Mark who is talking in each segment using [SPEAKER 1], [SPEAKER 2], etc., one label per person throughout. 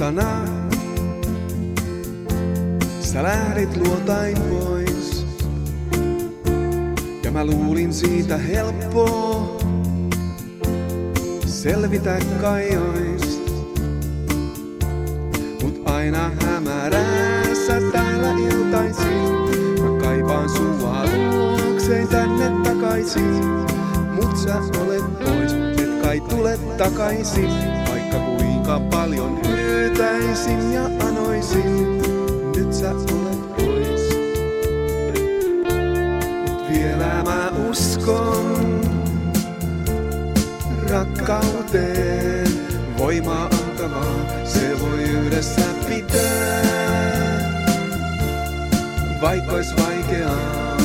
[SPEAKER 1] iltana sä lähdit luotain pois. Ja mä luulin siitä helppoa selvitä kai ois. Mut aina hämärässä täällä iltaisin mä kaipaan sua luokseen tänne takaisin. Mut sä olet pois, et kai tule takaisin. Vaikka kuinka paljon pyytäisin ja anoisin, nyt sä olet pois. Mut vielä mä uskon rakkauteen, voimaa antavaa, se voi yhdessä pitää, vaikka ois vaikeaa.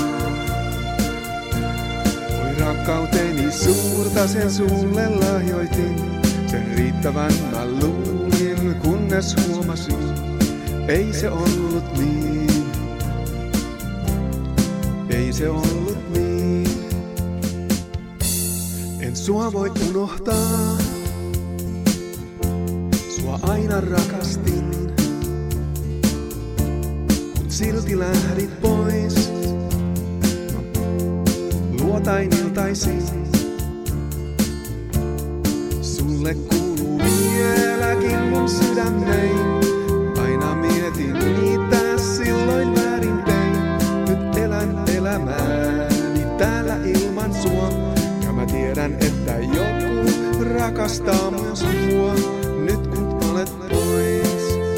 [SPEAKER 1] Oi rakkauteeni suurta, sen sulle lahjoitin, sen riittävän mä luulin, kunnes huomasin, ei se ollut niin, ei se ollut niin. En sua voi unohtaa, sua aina rakastin, mut silti lähdit pois, luotain iltaisin. Sulle kuuluu vieläkin mun sydämein, aina mietin mitä silloin väärin tein. Nyt elän elämääni täällä ilman sua, ja mä tiedän että joku rakastaa myös mua, nyt kun olet pois.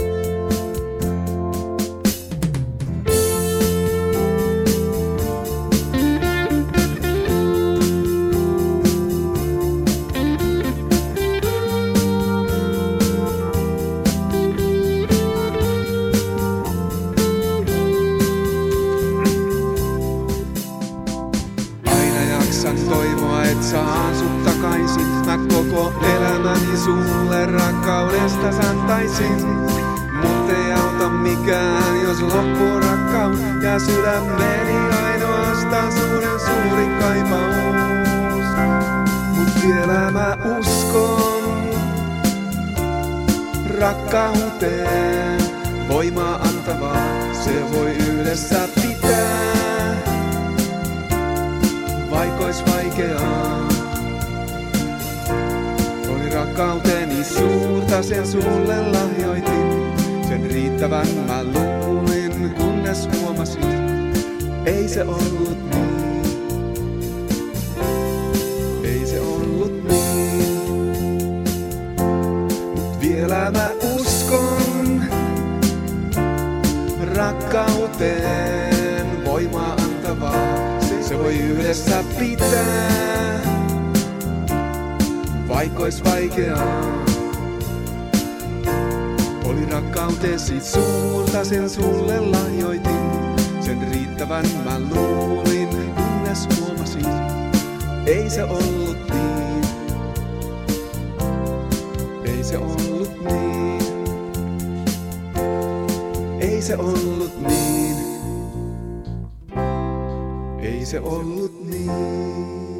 [SPEAKER 1] Jaksan toivoa, et saan sut takaisin. Mä koko elämäni sulle rakkaudesta antaisin. Mut ei auta mikään, jos loppuu rakkaus. Ja sydämeni ainoastaan suuren suuri kaipaus. Mut vielä mä uskon rakkauteen, voimaa antavaa, se voi yhdessä pitää, vaikka ois vaikeaa. Oli rakkauteni suurta, sen sulle lahjoitin, sen riittävän mä luulin, kunnes huomasin, ei se ollut niin, ei se ollut niin. Mut vielä mä uskon rakkauteen, voimaa antavaa, se voi yhdessä pitää, vaikka ois vaikeaa. Oli rakkautesi suurta, sen sulle lahjoitin, sen riittävän mä luulin, kunnes huomasin, ei se ollut niin, ei se ollut niin, ei se ollut niin. Ei se ollut niin.